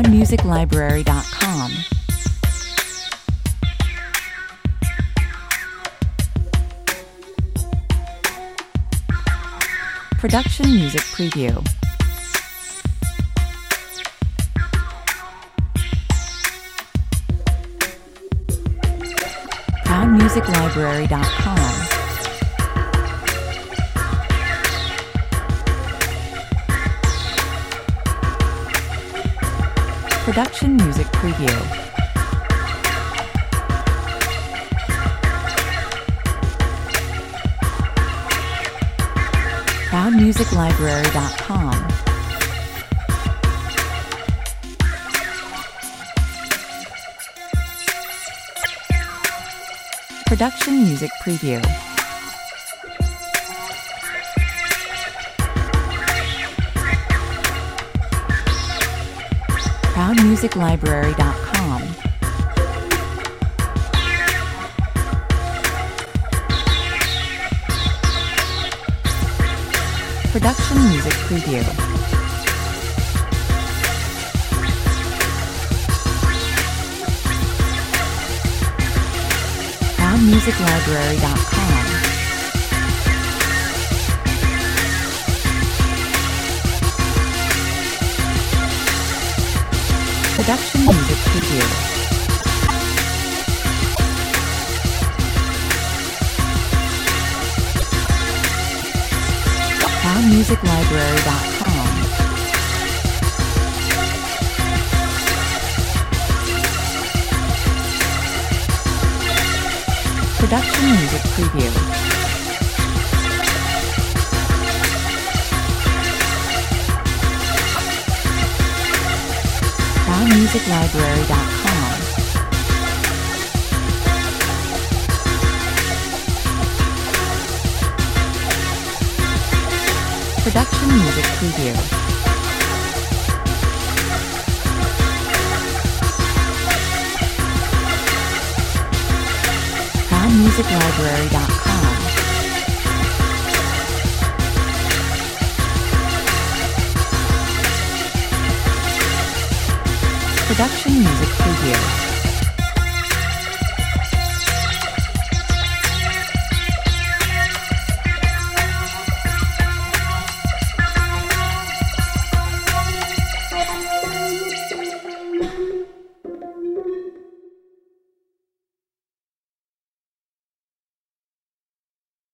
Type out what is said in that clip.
ProudMusicLibrary.com. Production Music Preview. ProudMusicLibrary.com. Production Music Preview. ProudMusicLibrary.com. Production Music Preview. ProudMusicLibrary.com. Production Music Preview. ProudMusicLibrary.com. Production Music Preview. ProudMusicLibrary.com. Production Music Preview. ProudMusicLibrary.com. Production Music Preview. ProudMusicLibrary.com. Production Music Preview.